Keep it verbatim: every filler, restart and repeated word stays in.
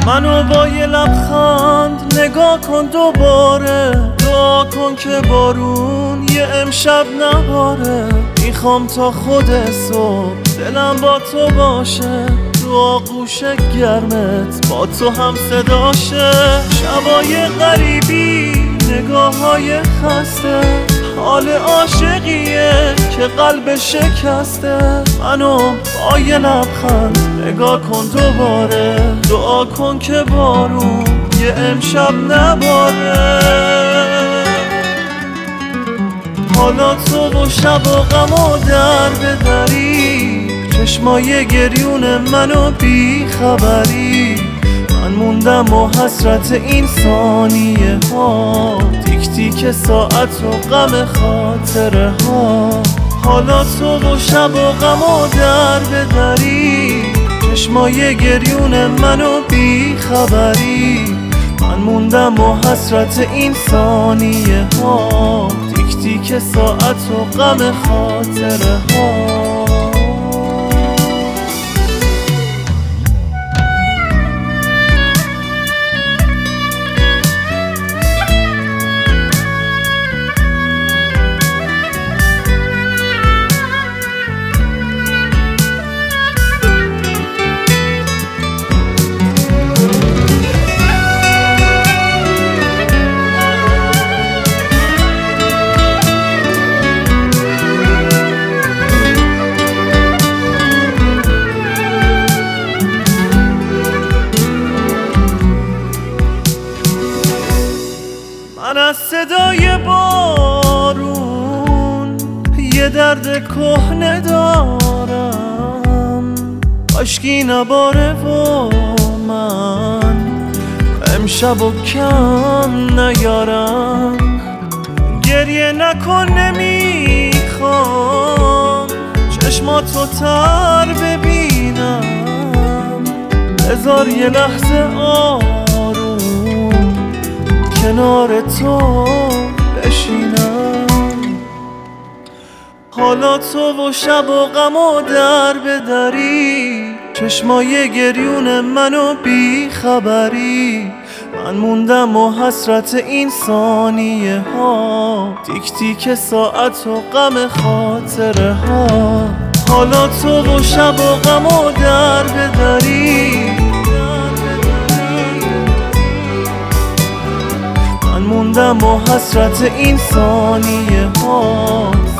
منو با یه لبخند نگاه کن دوباره، دعا کن که بارون یه امشب نباره. میخوام تا خود صبح دلم با تو باشه، تو آغوش گرمت با تو هم صداشه. شبای غریبی، نگاه های خسته، حال عاشقیه که قلب شکسته. منو با یه لبخند نگاه کن دوباره، دعا کن که بارون یه امشب نباره. حالا تو و شب و غم و در بدری، چشمای گریون منو بی خبری. من موندم و حسرت این ثانیه ها، تیک تیک ساعت و غم خاطره ها. حالا تو و شب و غم و در بدری، چشمای گریون منو بی خبری. من موندم و حسرت این ثانیه ها، تیک تیک ساعت و غم خاطره ها. من از صدای بارون یه درد کهنه دارم، کاشکی نباره و من امشب و کم نیارم. گریه نکن نمیخوام چشماتو تر ببینم، بذار یه لحظه آروم کنار تو بشینم. حالا تو و شب و غم و در بدری، چشمای گریون منو بی خبری. من موندم و حسرت این ثانیه ها، تیک تیک ساعت و غم خاطره ها. حالا تو و شب و غم و در بدری، موندم و حسرت این ثانیه ها،